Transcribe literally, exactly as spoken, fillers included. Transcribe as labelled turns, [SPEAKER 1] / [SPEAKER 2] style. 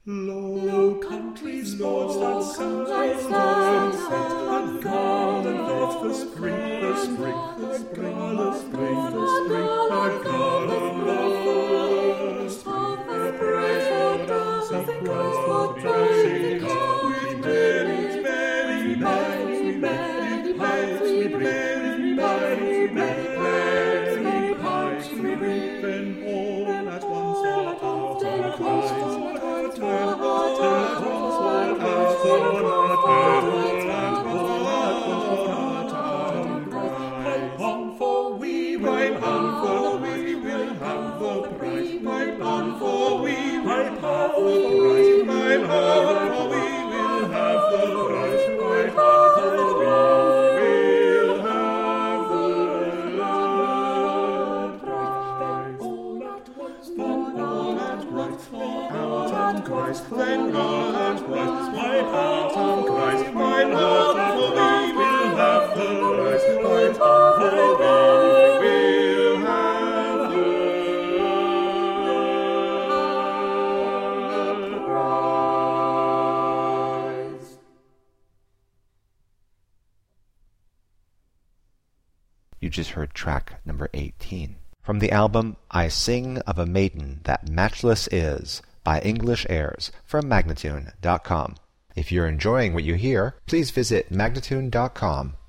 [SPEAKER 1] Low country sports that sunlight sunset, and garden of the spring, the spring, the spring, the spring, the spring, the garden of the spring, the praise for dancing, praise for dancing, we many, many nights, we many pipes, we many nights, we many many pipes, we reap, and all at once are out and cries. Then all at once, my heart and Christ, my love, for we will have the prize, my heart, for we will have the prize.
[SPEAKER 2] You just heard track number eighteen from the album I Sing of a Maiden That Matchless Is, by English Airs from Magnatune dot com. If you're enjoying what you hear, please visit Magnatune dot com